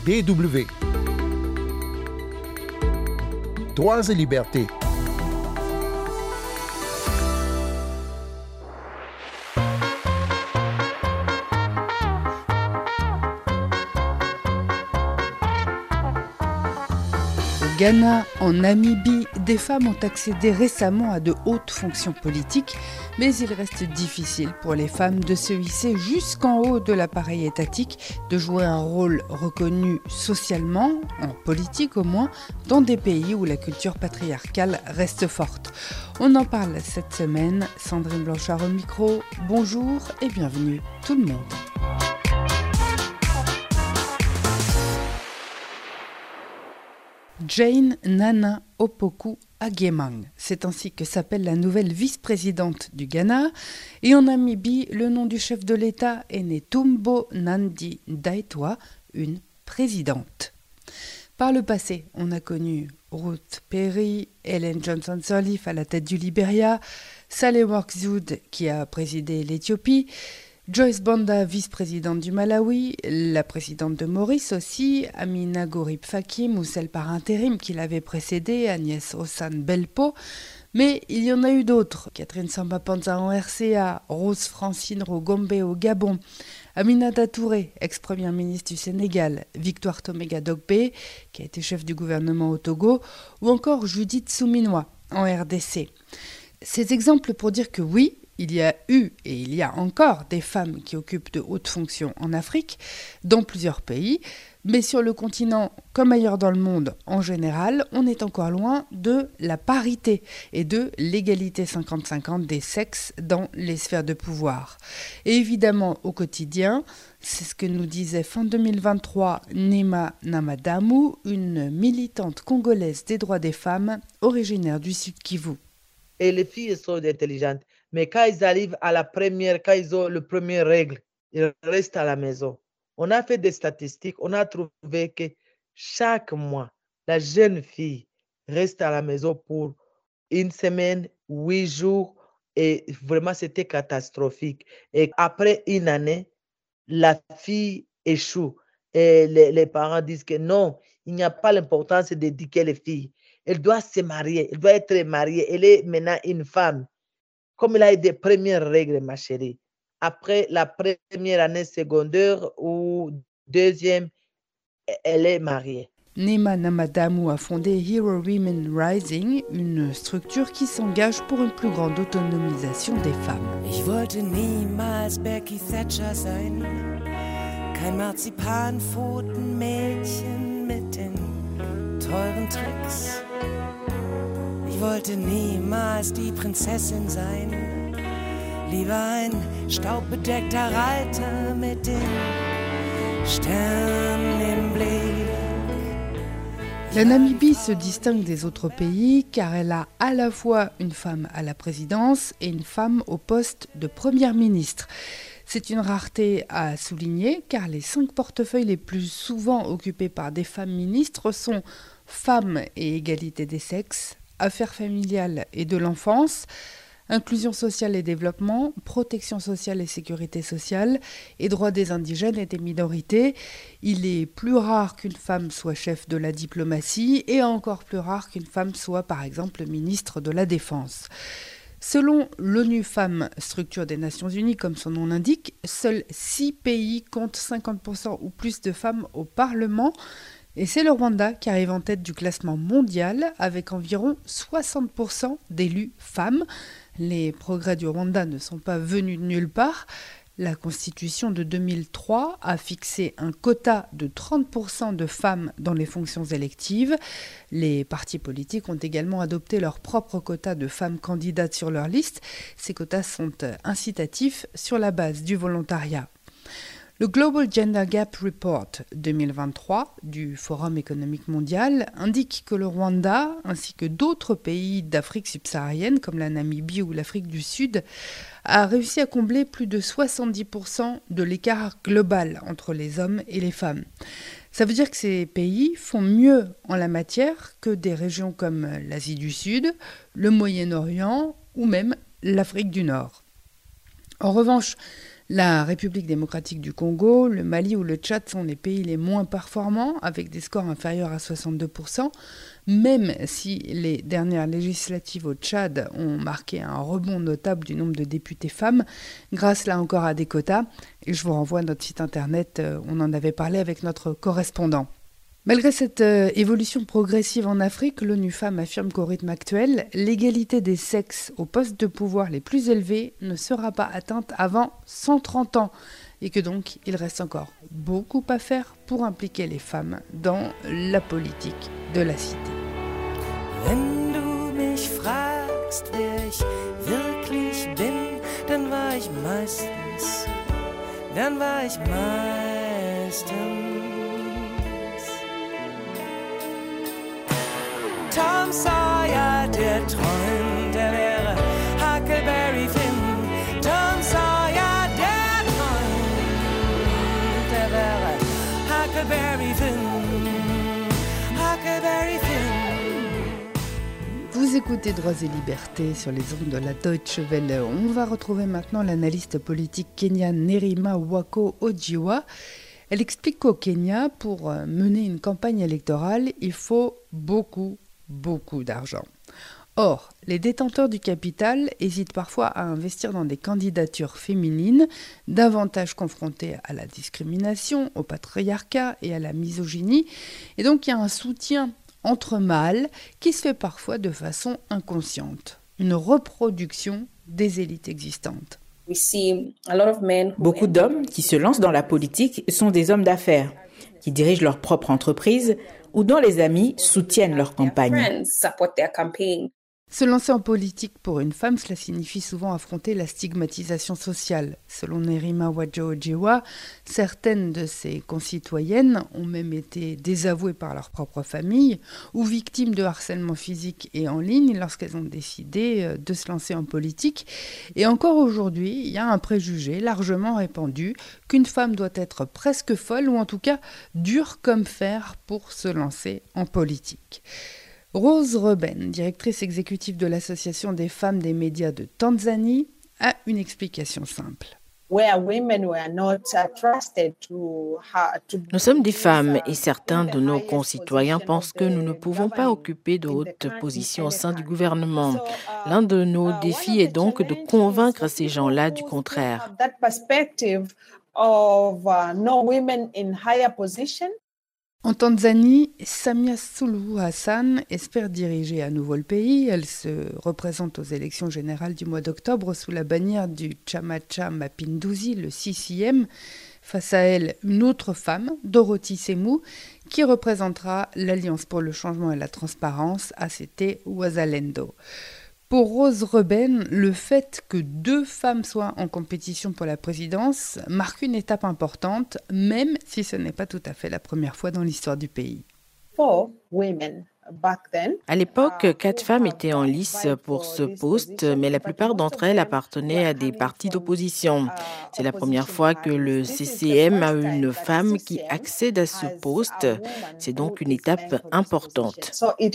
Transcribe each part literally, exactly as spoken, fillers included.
D W. Droits et libertés. Au Ghana, en Namibie, des femmes ont accédé récemment à de hautes fonctions politiques, mais il reste difficile pour les femmes de se hisser jusqu'en haut de l'appareil étatique, de jouer un rôle reconnu socialement, en politique au moins, dans des pays où la culture patriarcale reste forte. On en parle cette semaine. Sandrine Blanchard au micro. Bonjour et bienvenue tout le monde. Jane Nana Opoku Agyemang, c'est ainsi que s'appelle la nouvelle vice-présidente du Ghana. Et en Namibie, le nom du chef de l'État est Netumbo Nandi Ndaitwah, une présidente. Par le passé, on a connu Ruth Perry, Ellen Johnson Sirleaf à la tête du Libéria, Sahle-Work Zewde qui a présidé l'Éthiopie, Joyce Banda, vice-présidente du Malawi, la présidente de Maurice aussi, Amina Gorib Fakim ou celle par intérim qui l'avait précédée, Agnès Ossane Belpo. Mais il y en a eu d'autres, Catherine Samba-Panza en R C A, Rose Francine Rogombe au Gabon, Aminata Touré, ex-première ministre du Sénégal, Victoire Toméga Dogbe, qui a été chef du gouvernement au Togo, ou encore Judith Souminois en R D C. Ces exemples pour dire que oui, il y a eu et il y a encore des femmes qui occupent de hautes fonctions en Afrique, dans plusieurs pays, mais sur le continent, comme ailleurs dans le monde en général, on est encore loin de la parité et de l'égalité cinquante cinquante des sexes dans les sphères de pouvoir. Et évidemment, au quotidien, c'est ce que nous disait fin deux mille vingt-trois Nema Namadamu, une militante congolaise des droits des femmes, originaire du Sud Kivu. Et les filles sont intelligentes. Mais quand ils arrivent à la première, quand ils ont le premier règle, ils restent à la maison. On a fait des statistiques, on a trouvé que chaque mois, la jeune fille reste à la maison pour une semaine, huit jours, et vraiment c'était catastrophique. Et après une année, la fille échoue. Et les, les parents disent que non, il n'y a pas l'importance d'éduquer les filles. Elle doit se marier, elle doit être mariée, elle est maintenant une femme. Comme il a eu des premières règles, ma chérie, après la première année secondaire ou deuxième, elle est mariée. Nema Namadamu a fondé Hero Women Rising, une structure qui s'engage pour une plus grande autonomisation des femmes. Ich wollte niemals Becky Thatcher sein, kein Marzipanpfotenmädchen mit den teuren Tricks. Ich wollte niemals die Prinzessin sein, lieber ein staubbedeckter Reiter mit den Sternen im Blick. La Namibie se distingue des autres pays car elle a à la fois une femme à la présidence et une femme au poste de première ministre. C'est une rareté à souligner car les cinq portefeuilles les plus souvent occupés par des femmes ministres sont femmes et égalité des sexes, affaires familiales et de l'enfance, inclusion sociale et développement, protection sociale et sécurité sociale, et droits des indigènes et des minorités. Il est plus rare qu'une femme soit chef de la diplomatie et encore plus rare qu'une femme soit par exemple ministre de la Défense. Selon l'ONU Femmes, structure des Nations Unies comme son nom l'indique, seuls six pays comptent cinquante pour cent ou plus de femmes au Parlement. Et c'est le Rwanda qui arrive en tête du classement mondial avec environ soixante pour cent d'élus femmes. Les progrès du Rwanda ne sont pas venus de nulle part. La Constitution de deux mille trois a fixé un quota de trente pour cent de femmes dans les fonctions électives. Les partis politiques ont également adopté leur propre quota de femmes candidates sur leur liste. Ces quotas sont incitatifs sur la base du volontariat. Le Global Gender Gap Report deux mille vingt-trois du Forum économique mondial indique que le Rwanda, ainsi que d'autres pays d'Afrique subsaharienne comme la Namibie ou l'Afrique du Sud, a réussi à combler plus de soixante-dix pour cent de l'écart global entre les hommes et les femmes. Ça veut dire que ces pays font mieux en la matière que des régions comme l'Asie du Sud, le Moyen-Orient ou même l'Afrique du Nord. En revanche, La République démocratique du Congo, le Mali ou le Tchad sont les pays les moins performants, avec des scores inférieurs à soixante-deux pour cent, même si les dernières législatives au Tchad ont marqué un rebond notable du nombre de députés femmes, grâce là encore à des quotas. Et je vous renvoie à notre site internet, on en avait parlé avec notre correspondant. Malgré cette euh, évolution progressive en Afrique, l'ONU Femmes affirme qu'au rythme actuel, l'égalité des sexes aux postes de pouvoir les plus élevés ne sera pas atteinte avant cent trente ans et que donc il reste encore beaucoup à faire pour impliquer les femmes dans la politique de la cité. Wenn du mich fragst, wer ich wirklich bin, dann war ich meistens, dann war ich meistens Tom Sawyer, der träumt, der wäre Huckleberry Finn. Tom Sawyer, der träumt, der wäre Huckleberry Finn. Huckleberry Finn. Vous écoutez Droits et Libertés sur les ondes de la Deutsche Welle. On va retrouver maintenant l'analyste politique kenyane Nerima Wako-Ojiwa. Elle explique qu'au Kenya, pour mener une campagne électorale, il faut beaucoup beaucoup d'argent. Or, les détenteurs du capital hésitent parfois à investir dans des candidatures féminines, davantage confrontées à la discrimination, au patriarcat et à la misogynie. Et donc, il y a un soutien entre mâles qui se fait parfois de façon inconsciente. Une reproduction des élites existantes. Beaucoup d'hommes qui se lancent dans la politique sont des hommes d'affaires, qui dirigent leur propre entreprise ou dont les amis soutiennent leur campagne. Se lancer en politique pour une femme, cela signifie souvent affronter la stigmatisation sociale. Selon Nerima Wako-Ojiwa, certaines de ses concitoyennes ont même été désavouées par leur propre famille ou victimes de harcèlement physique et en ligne lorsqu'elles ont décidé de se lancer en politique. Et encore aujourd'hui, il y a un préjugé largement répandu qu'une femme doit être presque folle ou en tout cas dure comme fer pour se lancer en politique. Rose Reuben, directrice exécutive de l'Association des femmes des médias de Tanzanie, a une explication simple. Nous sommes des femmes et certains de nos concitoyens pensent que nous ne pouvons pas occuper de hautes positions au sein du gouvernement. L'un de nos défis est donc de convaincre ces gens-là du contraire. En Tanzanie, Samia Suluhu Hassan espère diriger à nouveau le pays. Elle se représente aux élections générales du mois d'octobre sous la bannière du Chama cha Mapinduzi, le C C M. Face à elle, une autre femme, Dorothy Semu, qui représentera l'Alliance pour le changement et la transparence, A C T Wazalendo. Pour Rose Reuben, le fait que deux femmes soient en compétition pour la présidence marque une étape importante, même si ce n'est pas tout à fait la première fois dans l'histoire du pays. À l'époque, quatre femmes étaient en lice pour ce poste, mais la plupart d'entre elles appartenaient à des partis d'opposition. C'est la première fois que le C C M a une femme qui accède à ce poste. C'est donc une étape importante.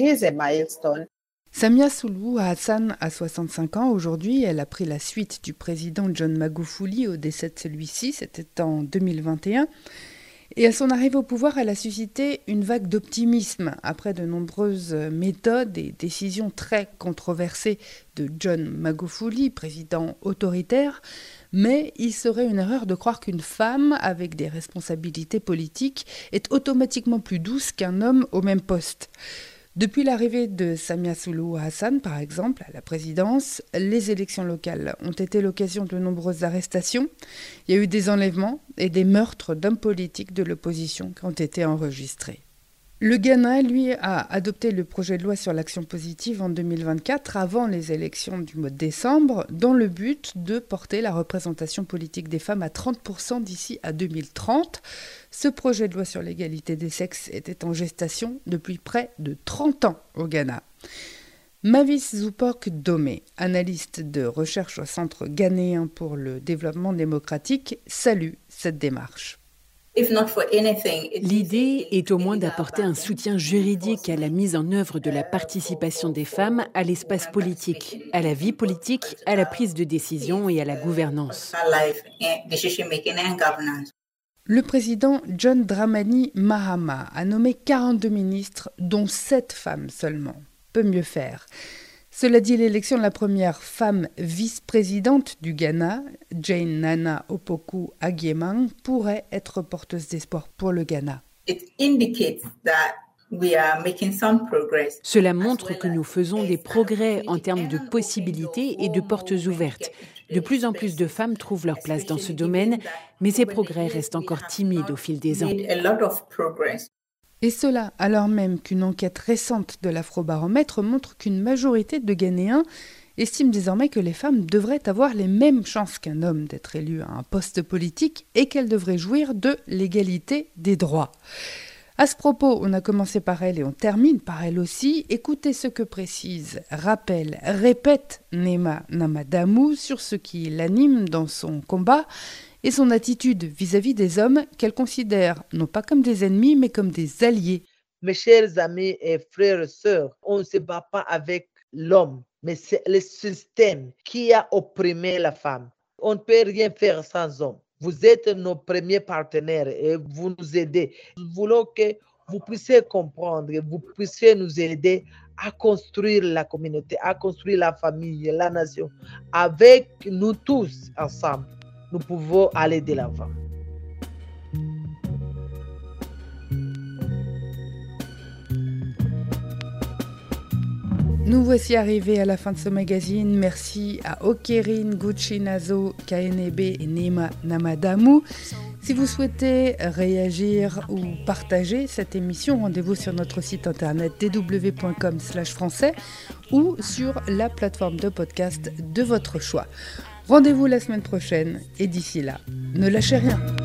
Samia Suluhu Hassan a soixante-cinq ans aujourd'hui. Elle a pris la suite du président John Magufuli au décès de celui-ci. C'était en deux mille vingt et un. Et à son arrivée au pouvoir, elle a suscité une vague d'optimisme après de nombreuses méthodes et décisions très controversées de John Magufuli, président autoritaire. Mais il serait une erreur de croire qu'une femme avec des responsabilités politiques est automatiquement plus douce qu'un homme au même poste. Depuis l'arrivée de Samia Suluhu Hassan, par exemple, à la présidence, les élections locales ont été l'occasion de nombreuses arrestations. Il y a eu des enlèvements et des meurtres d'hommes politiques de l'opposition qui ont été enregistrés. Le Ghana, lui, a adopté le projet de loi sur l'action positive en deux mille vingt-quatre, avant les élections du mois de décembre, dans le but de porter la représentation politique des femmes à trente pour cent d'ici à deux mille trente. Ce projet de loi sur l'égalité des sexes était en gestation depuis près de trente ans au Ghana. Mavis Zupok Dome, analyste de recherche au Centre ghanéen pour le développement démocratique, salue cette démarche. L'idée est au moins d'apporter un soutien juridique à la mise en œuvre de la participation des femmes à l'espace politique, à la vie politique, à la prise de décision et à la gouvernance. Le président John Dramani Mahama a nommé quarante-deux ministres, dont sept femmes seulement. Peut mieux faire. Cela dit, l'élection de la première femme vice-présidente du Ghana, Jane Nana Opoku-Agyeman, pourrait être porteuse d'espoir pour le Ghana. Cela montre que nous faisons des progrès en termes de possibilités et de portes ouvertes. De plus en plus de femmes trouvent leur place dans ce domaine, mais ces progrès restent encore timides au fil des ans. Et cela alors même qu'une enquête récente de l'Afrobaromètre montre qu'une majorité de Ghanéens estiment désormais que les femmes devraient avoir les mêmes chances qu'un homme d'être élu à un poste politique et qu'elles devraient jouir de l'égalité des droits. À ce propos, on a commencé par elle et on termine par elle aussi. Écoutez ce que précise, rappelle, répète Nema Namadamou sur ce qui l'anime dans son combat et son attitude vis-à-vis des hommes qu'elle considère non pas comme des ennemis, mais comme des alliés. Mes chers amis et frères et sœurs, on ne se bat pas avec l'homme, mais c'est le système qui a opprimé la femme. On ne peut rien faire sans homme. Vous êtes nos premiers partenaires et vous nous aidez. Nous voulons que vous puissiez comprendre, vous puissiez nous aider à construire la communauté, à construire la famille, la nation. Avec nous tous ensemble, nous pouvons aller de l'avant. Nous voici arrivés à la fin de ce magazine. Merci à Okerine Guchinazo, Kaenebe et Nema Namadamou. Si vous souhaitez réagir ou partager cette émission, rendez-vous sur notre site internet d w point com slash français ou sur la plateforme de podcast de votre choix. Rendez-vous la semaine prochaine et d'ici là, ne lâchez rien.